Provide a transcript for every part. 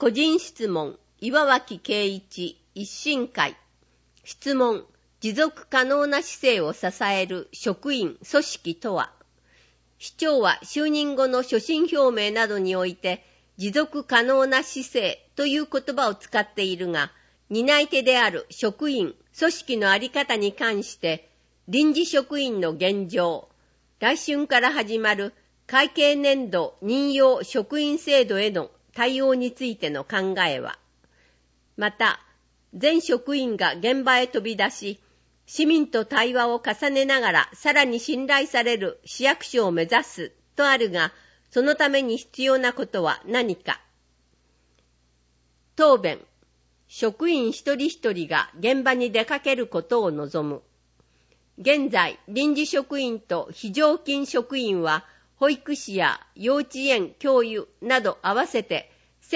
個人質問、岩脇圭一、一新会。質問、持続可能な市政を支える職員、組織とは。市長は就任後の所信表明などにおいて、持続可能な市政という言葉を使っているが、担い手である職員、組織のあり方に関して、臨時職員の現状、来春から始まる会計年度任用職員制度への対応についての考えは、また、全職員が現場へ飛び出し、市民と対話を重ねながらさらに信頼される市役所を目指すとあるが、そのために必要なことは何か。答弁、職員一人一人が現場に出かけることを望む。現在、臨時職員と非常勤職員は、保育士や幼稚園教諭など合わせて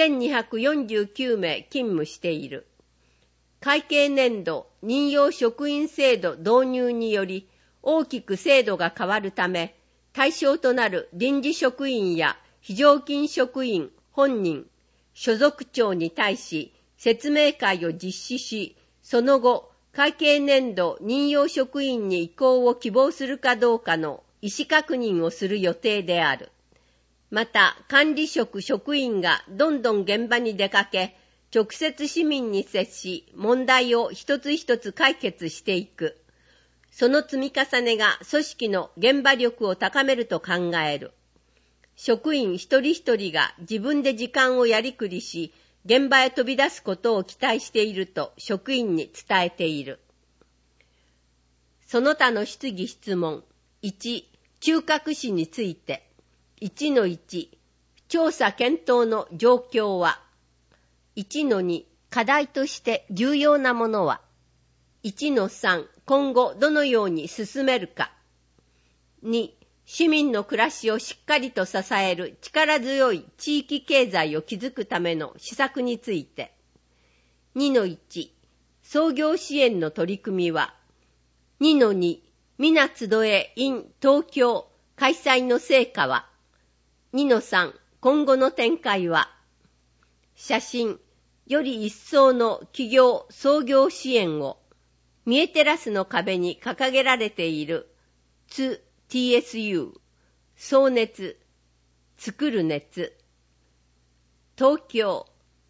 1249名勤務している。会計年度任用職員制度導入により大きく制度が変わるため、対象となる臨時職員や非常勤職員本人、所属長に対し説明会を実施し、その後、会計年度任用職員に移行を希望するかどうかの意思確認をする予定である。また、管理職職員がどんどん現場に出かけ、直接市民に接し、問題を一つ一つ解決していく。その積み重ねが組織の現場力を高めると考える。職員一人一人が自分で時間をやりくりし、現場へ飛び出すことを期待していると職員に伝えている。その他の質疑質問。1、中核市について。1-1、調査検討の状況は。1-2、課題として重要なものは。1-3、今後どのように進めるか。2、市民の暮らしをしっかりと支える力強い地域経済を築くための施策について。2-1、創業支援の取り組みは。2-2、皆集え in 東京開催の成果は。2-3、今後の展開は。写真、より一層の企業創業支援を。見えテラスの壁に掲げられているつ TSU、創熱、作る熱。東京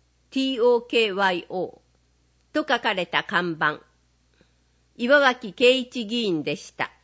TOKYO と書かれた看板。岩脇圭一議員でした。